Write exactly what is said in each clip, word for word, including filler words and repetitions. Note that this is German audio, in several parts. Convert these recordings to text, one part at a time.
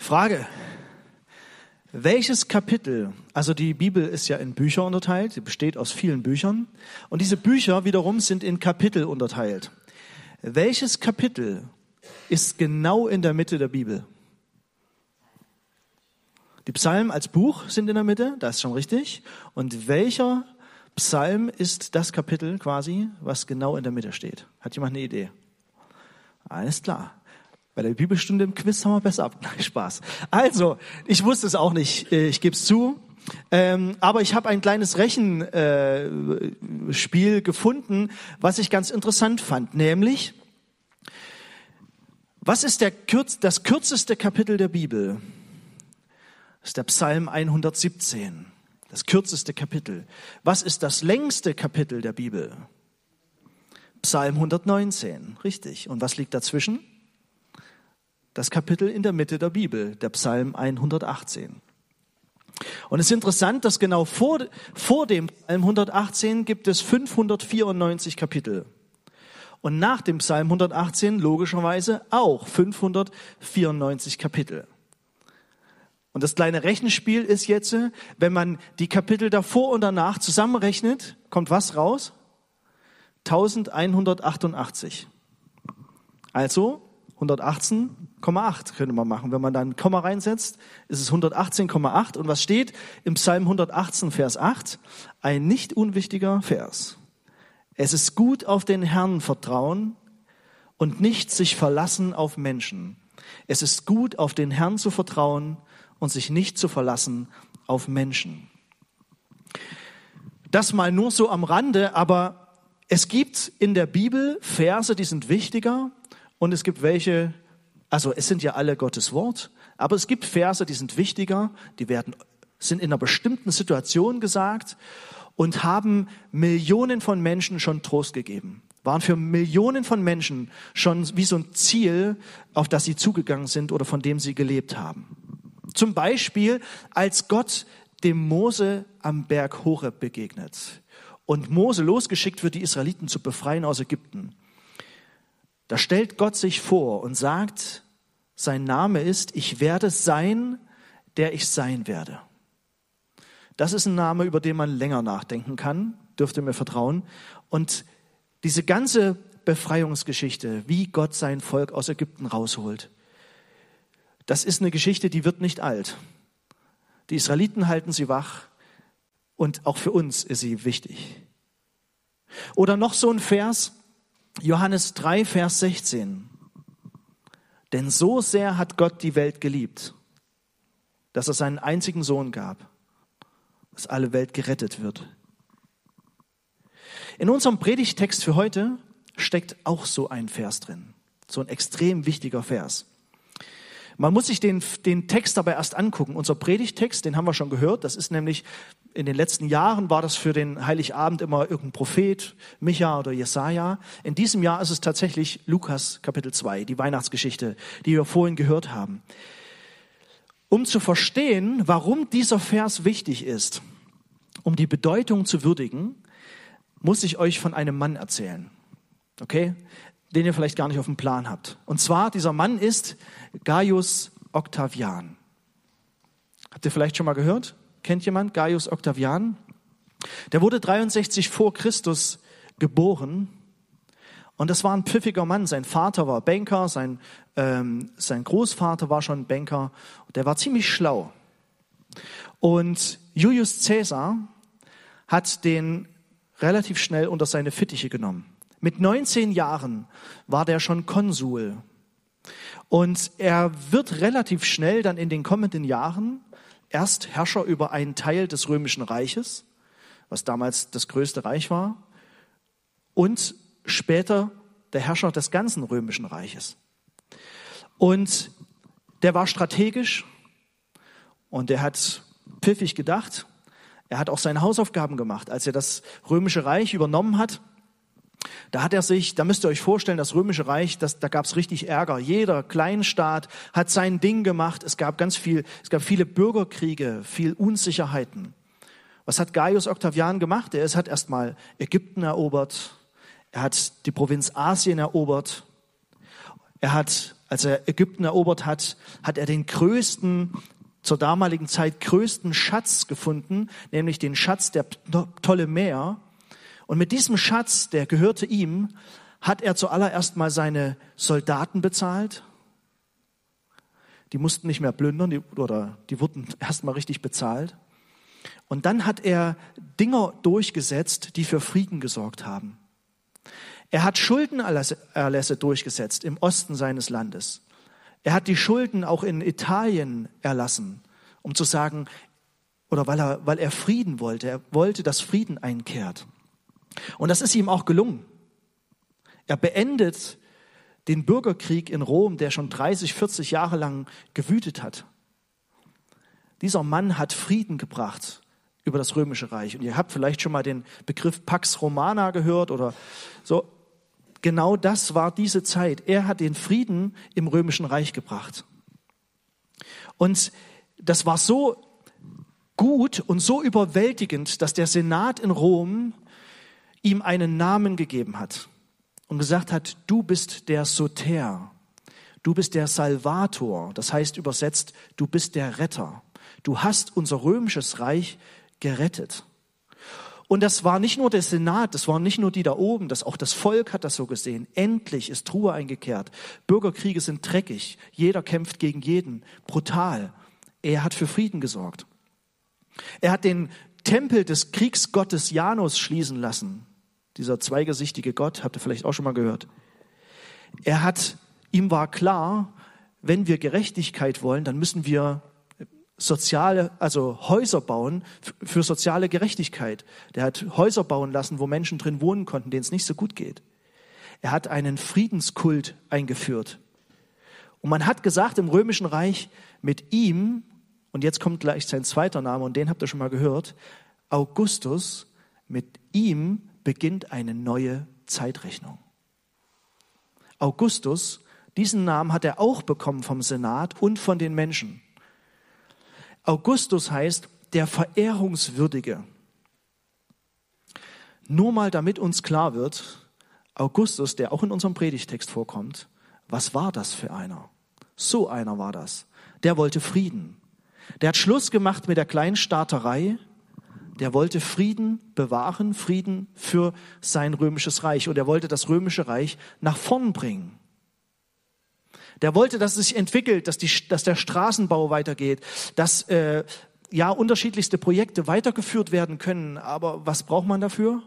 Frage. Welches Kapitel, also die Bibel ist ja in Bücher unterteilt, sie besteht aus vielen Büchern und diese Bücher wiederum sind in Kapitel unterteilt. Welches Kapitel ist genau in der Mitte der Bibel? Die Psalmen als Buch sind in der Mitte, das ist schon richtig. Und welcher Psalm ist das Kapitel quasi, was genau in der Mitte steht? Hat jemand eine Idee? Alles klar. Bei der Bibelstunde im Quiz haben wir besser ab. Spaß. Also, ich wusste es auch nicht, ich gebe es zu. Ähm, aber ich habe ein kleines Rechenspiel äh, gefunden, was ich ganz interessant fand. Nämlich, was ist der kürz, das kürzeste Kapitel der Bibel? Das ist der Psalm hundertsiebzehn. Das kürzeste Kapitel. Was ist das längste Kapitel der Bibel? Psalm hundertneunzehn. Richtig. Und was liegt dazwischen? Das Kapitel in der Mitte der Bibel, der Psalm hundertachtzehn. Und es ist interessant, dass genau vor, vor dem Psalm hundertachtzehn gibt es fünfhundertvierundneunzig Kapitel. Und nach dem Psalm hundertachtzehn logischerweise auch fünfhundertvierundneunzig Kapitel. Und das kleine Rechenspiel ist jetzt, wenn man die Kapitel davor und danach zusammenrechnet, kommt was raus? elfhundertachtundachtzig. Also hundertachtzehn Komma acht könnte man machen. Wenn man dann ein Komma reinsetzt, ist es hundertachtzehn Komma acht. Und was steht im Psalm hundertachtzehn, Vers acht? Ein nicht unwichtiger Vers. Es ist gut, auf den Herrn vertrauen und nicht sich verlassen auf Menschen. Es ist gut, auf den Herrn zu vertrauen und sich nicht zu verlassen auf Menschen. Das mal nur so am Rande, aber es gibt in der Bibel Verse, die sind wichtiger. Und es gibt welche, also es sind ja alle Gottes Wort, aber es gibt Verse, die sind wichtiger, die werden, sind in einer bestimmten Situation gesagt und haben Millionen von Menschen schon Trost gegeben. Waren für Millionen von Menschen schon wie so ein Ziel, auf das sie zugegangen sind oder von dem sie gelebt haben. Zum Beispiel, als Gott dem Mose am Berg Horeb begegnet und Mose losgeschickt wird, die Israeliten zu befreien aus Ägypten. Da stellt Gott sich vor und sagt, sein Name ist, ich werde sein, der ich sein werde. Das ist ein Name, über den man länger nachdenken kann, dürft ihr mir vertrauen. Und diese ganze Befreiungsgeschichte, wie Gott sein Volk aus Ägypten rausholt, das ist eine Geschichte, die wird nicht alt. Die Israeliten halten sie wach und auch für uns ist sie wichtig. Oder noch so ein Vers, Johannes drei, Vers sechzehn. Denn so sehr hat Gott die Welt geliebt, dass er seinen einzigen Sohn gab, dass alle Welt gerettet wird. In unserem Predigttext für heute steckt auch so ein Vers drin, so ein extrem wichtiger Vers. Man muss sich den, den Text aber erst angucken. Unser Predigttext, den haben wir schon gehört, das ist nämlich, in den letzten Jahren war das für den Heiligabend immer irgendein Prophet, Micha oder Jesaja. In diesem Jahr ist es tatsächlich Lukas Kapitel zwei, die Weihnachtsgeschichte, die wir vorhin gehört haben. Um zu verstehen, warum dieser Vers wichtig ist, um die Bedeutung zu würdigen, muss ich euch von einem Mann erzählen, okay, den ihr vielleicht gar nicht auf dem Plan habt. Und zwar, dieser Mann ist Gaius Octavian. Habt ihr vielleicht schon mal gehört? Kennt jemand Gaius Octavian? Der wurde dreiundsechzig vor Christus geboren und das war ein pfiffiger Mann. Sein Vater war Banker, sein, ähm, sein Großvater war schon Banker. Der war ziemlich schlau. Und Julius Caesar hat den relativ schnell unter seine Fittiche genommen. Mit neunzehn Jahren war der schon Konsul. Und er wird relativ schnell dann in den kommenden Jahren erst Herrscher über einen Teil des Römischen Reiches, was damals das größte Reich war, und später der Herrscher des ganzen Römischen Reiches. Und der war strategisch und er hat pfiffig gedacht. Er hat auch seine Hausaufgaben gemacht. Als er das Römische Reich übernommen hat, da hat er sich, da müsst ihr euch vorstellen, das Römische Reich, das, da gab es richtig Ärger. Jeder Kleinstaat hat sein Ding gemacht. Es gab ganz viel, es gab viele Bürgerkriege, viel Unsicherheiten. Was hat Gaius Octavian gemacht? Er hat erstmal Ägypten erobert. Er hat die Provinz Asien erobert. Er hat als er Ägypten erobert hat, hat er den größten, zur damaligen Zeit größten Schatz gefunden, nämlich den Schatz der Ptolemäer. Und mit diesem Schatz, der gehörte ihm, hat er zuallererst mal seine Soldaten bezahlt. Die mussten nicht mehr plündern, die, oder die wurden erst mal richtig bezahlt. Und dann hat er Dinge durchgesetzt, die für Frieden gesorgt haben. Er hat Schuldenerlässe durchgesetzt im Osten seines Landes. Er hat die Schulden auch in Italien erlassen, um zu sagen, oder weil er, weil er Frieden wollte. Er wollte, dass Frieden einkehrt. Und das ist ihm auch gelungen. Er beendet den Bürgerkrieg in Rom, der schon dreißig, vierzig Jahre lang gewütet hat. Dieser Mann hat Frieden gebracht über das Römische Reich. Und ihr habt vielleicht schon mal den Begriff Pax Romana gehört oder so. Genau das war diese Zeit. Er hat den Frieden im Römischen Reich gebracht. Und das war so gut und so überwältigend, dass der Senat in Rom ihm einen Namen gegeben hat und gesagt hat, du bist der Soter, du bist der Salvator, das heißt übersetzt, du bist der Retter. Du hast unser römisches Reich gerettet. Und das war nicht nur der Senat, das waren nicht nur die da oben, das auch das Volk hat das so gesehen. Endlich ist Ruhe eingekehrt. Bürgerkriege sind dreckig. Jeder kämpft gegen jeden. Brutal. Er hat für Frieden gesorgt. Er hat den Tempel des Kriegsgottes Janus schließen lassen. Dieser zweigesichtige Gott, habt ihr vielleicht auch schon mal gehört. Er hat, ihm war klar, wenn wir Gerechtigkeit wollen, dann müssen wir soziale, also Häuser bauen für soziale Gerechtigkeit. Der hat Häuser bauen lassen, wo Menschen drin wohnen konnten, denen es nicht so gut geht. Er hat einen Friedenskult eingeführt. Und man hat gesagt im Römischen Reich, mit ihm, und jetzt kommt gleich sein zweiter Name, und den habt ihr schon mal gehört, Augustus, mit ihm beginnt eine neue Zeitrechnung. Augustus, diesen Namen hat er auch bekommen vom Senat und von den Menschen. Augustus heißt der Verehrungswürdige. Nur mal, damit uns klar wird, Augustus, der auch in unserem Predigtext vorkommt, was war das für einer? So einer war das. Der wollte Frieden. Der hat Schluss gemacht mit der Kleinstaaterei. Der wollte Frieden bewahren, Frieden für sein römisches Reich. Und er wollte das römische Reich nach vorn bringen. Der wollte, dass es sich entwickelt, dass, die, dass der Straßenbau weitergeht, dass äh, ja unterschiedlichste Projekte weitergeführt werden können. Aber was braucht man dafür?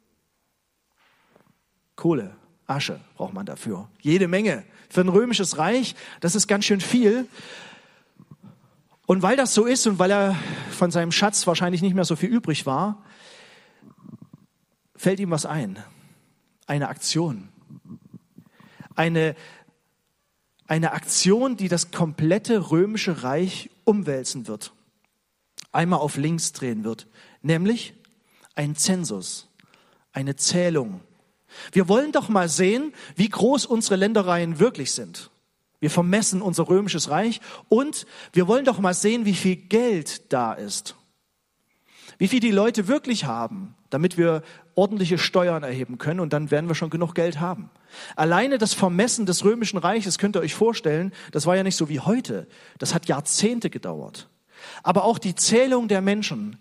Kohle, Asche braucht man dafür. Jede Menge. Für ein römisches Reich, das ist ganz schön viel. Und weil das so ist und weil er von seinem Schatz wahrscheinlich nicht mehr so viel übrig war, fällt ihm was ein. Eine Aktion. Eine Eine Aktion, die das komplette römische Reich umwälzen wird. Einmal auf links drehen wird. Nämlich ein Zensus, eine Zählung. Wir wollen doch mal sehen, wie groß unsere Ländereien wirklich sind. Wir vermessen unser römisches Reich und wir wollen doch mal sehen, wie viel Geld da ist. Wie viel die Leute wirklich haben, damit wir ordentliche Steuern erheben können und dann werden wir schon genug Geld haben. Alleine das Vermessen des Römischen Reiches, könnt ihr euch vorstellen, das war ja nicht so wie heute. Das hat Jahrzehnte gedauert. Aber auch die Zählung der Menschen,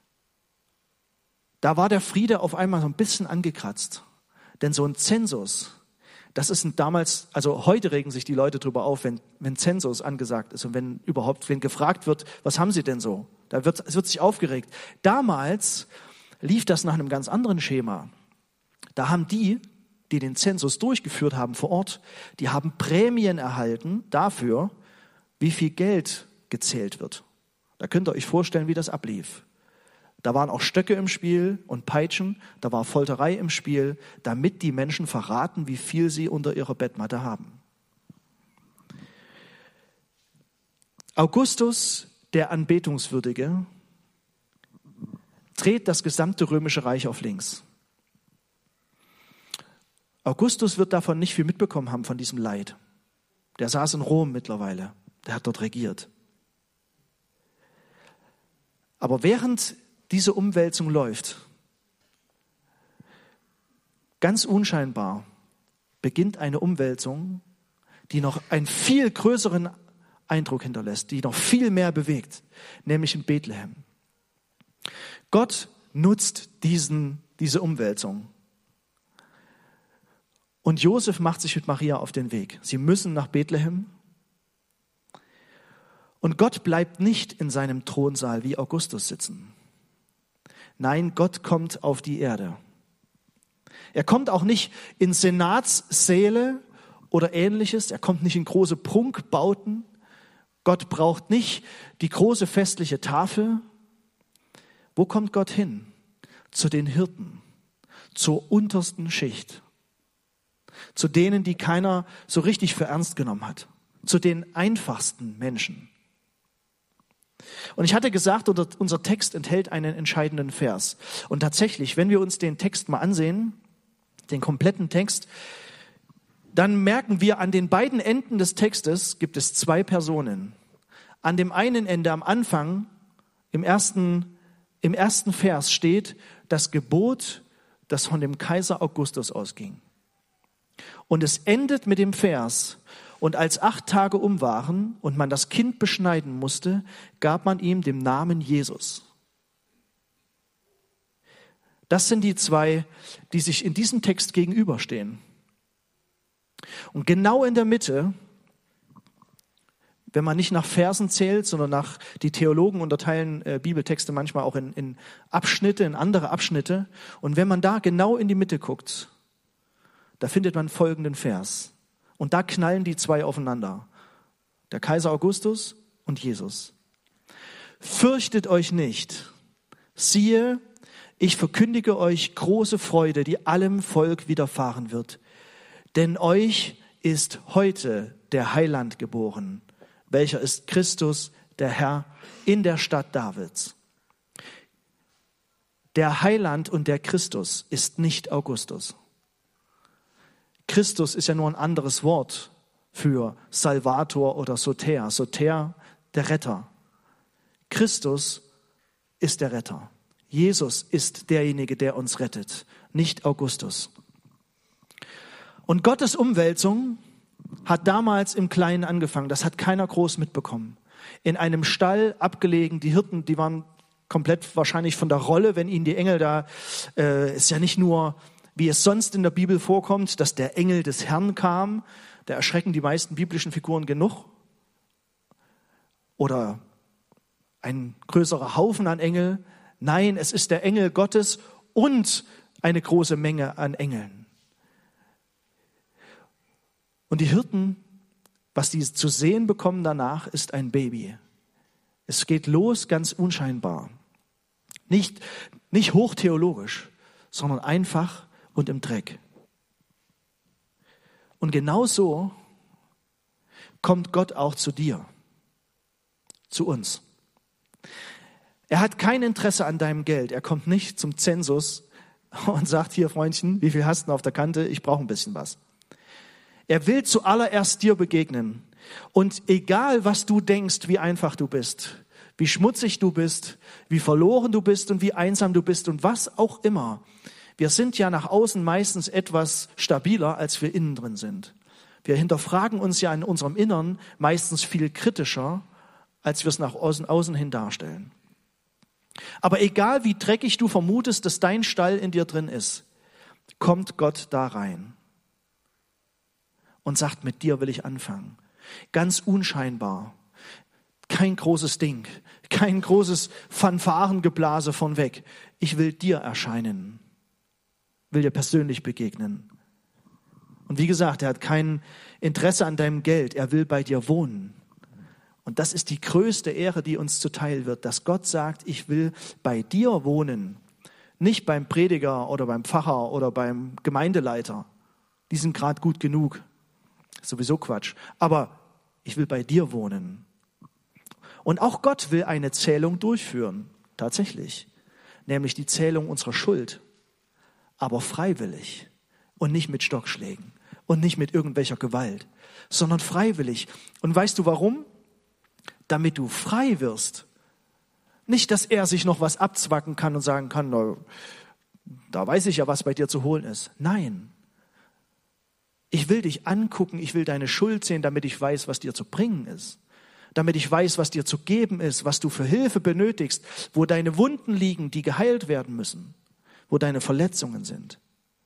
da war der Friede auf einmal so ein bisschen angekratzt. Denn so ein Zensus, das ist ein damals, also heute regen sich die Leute drüber auf, wenn, wenn Zensus angesagt ist und wenn überhaupt, wenn gefragt wird, was haben sie denn so? Da wird, es wird sich aufgeregt. Damals lief das nach einem ganz anderen Schema. Da haben die, die den Zensus durchgeführt haben vor Ort, die haben Prämien erhalten dafür, wie viel Geld gezählt wird. Da könnt ihr euch vorstellen, wie das ablief. Da waren auch Stöcke im Spiel und Peitschen, da war Folterei im Spiel, damit die Menschen verraten, wie viel sie unter ihrer Bettmatte haben. Augustus, der Anbetungswürdige, dreht das gesamte römische Reich auf links. Augustus wird davon nicht viel mitbekommen haben, von diesem Leid. Der saß in Rom mittlerweile, der hat dort regiert. Aber während diese Umwälzung läuft, ganz unscheinbar beginnt eine Umwälzung, die noch einen viel größeren Eindruck hinterlässt, die noch viel mehr bewegt, nämlich in Bethlehem. Gott nutzt diesen, diese Umwälzung. Und Josef macht sich mit Maria auf den Weg. Sie müssen nach Bethlehem. Und Gott bleibt nicht in seinem Thronsaal wie Augustus sitzen. Nein, Gott kommt auf die Erde. Er kommt auch nicht in Senatssäle oder Ähnliches. Er kommt nicht in große Prunkbauten. Gott braucht nicht die große festliche Tafel. Wo kommt Gott hin? Zu den Hirten, zur untersten Schicht, zu denen, die keiner so richtig für ernst genommen hat, zu den einfachsten Menschen. Und ich hatte gesagt, unser Text enthält einen entscheidenden Vers. Und tatsächlich, wenn wir uns den Text mal ansehen, den kompletten Text, dann merken wir, an den beiden Enden des Textes gibt es zwei Personen. An dem einen Ende, am Anfang, im ersten, im ersten Vers steht das Gebot, das von dem Kaiser Augustus ausging. Und es endet mit dem Vers: Und als acht Tage um waren und man das Kind beschneiden musste, gab man ihm den Namen Jesus. Das sind die zwei, die sich in diesem Text gegenüberstehen. Und genau in der Mitte, wenn man nicht nach Versen zählt, sondern nach, die Theologen unterteilen äh, Bibeltexte manchmal auch in, in Abschnitte, in andere Abschnitte. Und wenn man da genau in die Mitte guckt, da findet man folgenden Vers. Und da knallen die zwei aufeinander. Der Kaiser Augustus und Jesus. Fürchtet euch nicht. Siehe, ich verkündige euch große Freude, die allem Volk widerfahren wird. Denn euch ist heute der Heiland geboren, welcher ist Christus, der Herr, in der Stadt Davids. Der Heiland und der Christus ist nicht Augustus. Christus ist ja nur ein anderes Wort für Salvator oder Soter. Soter, der Retter. Christus ist der Retter. Jesus ist derjenige, der uns rettet, nicht Augustus. Und Gottes Umwälzung hat damals im Kleinen angefangen. Das hat keiner groß mitbekommen. In einem Stall abgelegen, die Hirten, die waren komplett wahrscheinlich von der Rolle, wenn ihnen die Engel da, äh, ist ja nicht nur, wie es sonst in der Bibel vorkommt, dass der Engel des Herrn kam. Da erschrecken die meisten biblischen Figuren genug. Oder ein größerer Haufen an Engel. Nein, es ist der Engel Gottes und eine große Menge an Engeln. Und die Hirten, was die zu sehen bekommen danach, ist ein Baby. Es geht los ganz unscheinbar. Nicht, nicht hochtheologisch, sondern einfach und im Dreck. Und genau so kommt Gott auch zu dir, zu uns. Er hat kein Interesse an deinem Geld. Er kommt nicht zum Zensus und sagt, hier Freundchen, wie viel hast du auf der Kante? Ich brauche ein bisschen was. Er will zuallererst dir begegnen. Und egal, was du denkst, wie einfach du bist, wie schmutzig du bist, wie verloren du bist und wie einsam du bist und was auch immer. Wir sind ja nach außen meistens etwas stabiler, als wir innen drin sind. Wir hinterfragen uns ja in unserem Innern meistens viel kritischer, als wir es nach außen, außen hin darstellen. Aber egal, wie dreckig du vermutest, dass dein Stall in dir drin ist, kommt Gott da rein und sagt, mit dir will ich anfangen. Ganz unscheinbar. Kein großes Ding, kein großes Fanfarengeblase von weg. Ich will dir erscheinen, will dir persönlich begegnen. Und wie gesagt, er hat kein Interesse an deinem Geld, er will bei dir wohnen. Und das ist die größte Ehre, die uns zuteil wird, dass Gott sagt, ich will bei dir wohnen. Nicht beim Prediger oder beim Pfarrer oder beim Gemeindeleiter. Die sind gerade gut genug. Sowieso Quatsch. Aber ich will bei dir wohnen. Und auch Gott will eine Zählung durchführen. Tatsächlich. Nämlich die Zählung unserer Schuld. Aber freiwillig. Und nicht mit Stockschlägen. Und nicht mit irgendwelcher Gewalt. Sondern freiwillig. Und weißt du warum? Damit du frei wirst. Nicht, dass er sich noch was abzwacken kann und sagen kann, na, da weiß ich ja, was bei dir zu holen ist. Nein. Ich will dich angucken, ich will deine Schuld sehen, damit ich weiß, was dir zu bringen ist. Damit ich weiß, was dir zu geben ist, was du für Hilfe benötigst, wo deine Wunden liegen, die geheilt werden müssen, wo deine Verletzungen sind.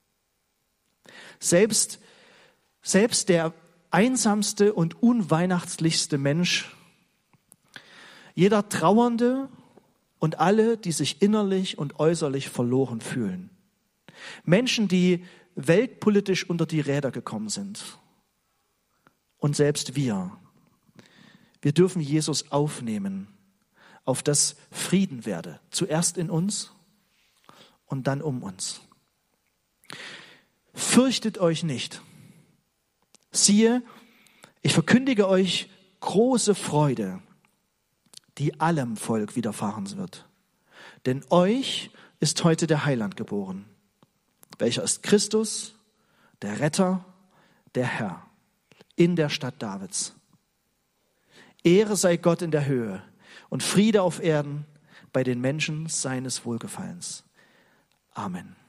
Selbst, selbst der einsamste und unweihnachtlichste Mensch, jeder Trauernde und alle, die sich innerlich und äußerlich verloren fühlen. Menschen, die weltpolitisch unter die Räder gekommen sind. Und selbst wir. Wir dürfen Jesus aufnehmen, auf das Frieden werde. Zuerst in uns und dann um uns. Fürchtet euch nicht. Siehe, ich verkündige euch große Freude, die allem Volk widerfahren wird. Denn euch ist heute der Heiland geboren, welcher ist Christus, der Retter, der Herr, in der Stadt Davids. Ehre sei Gott in der Höhe und Friede auf Erden bei den Menschen seines Wohlgefallens. Amen.